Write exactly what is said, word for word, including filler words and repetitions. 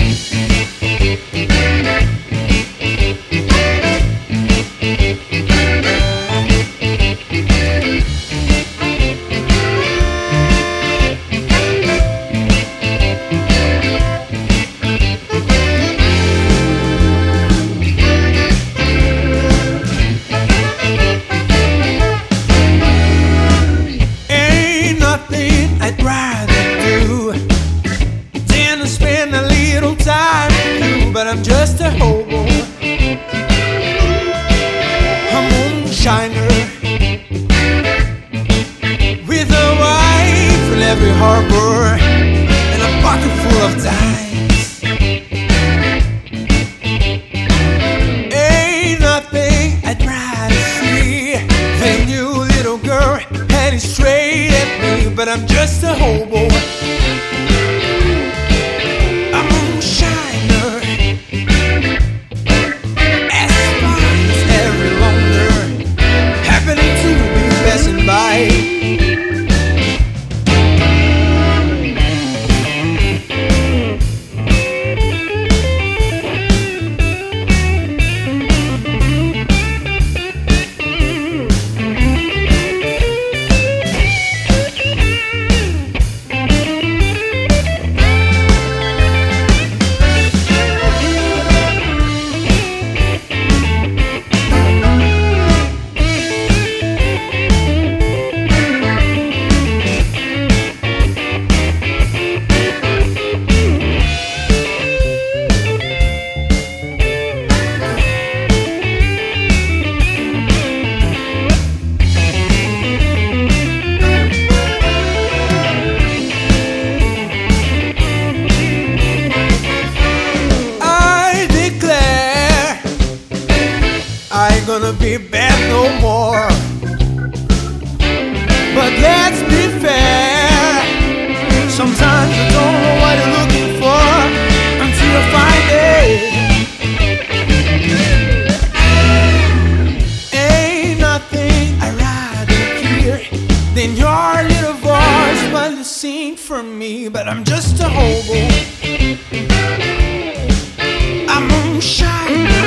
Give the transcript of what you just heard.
But I'm just a hobo, a moonshiner, with a wife in every harbor and a pocket full of dimes. Ain't nothing I'd rather see than you, little girl, heading straight at me. But I'm just a hobo, a moonshiner, by. I ain't gonna be bad no more. But let's be fair, sometimes you don't know what you're looking for until you find it. Ain't nothing I'd rather hear than your little voice while you sing for me. But I'm just a hobo, I'm moonshine.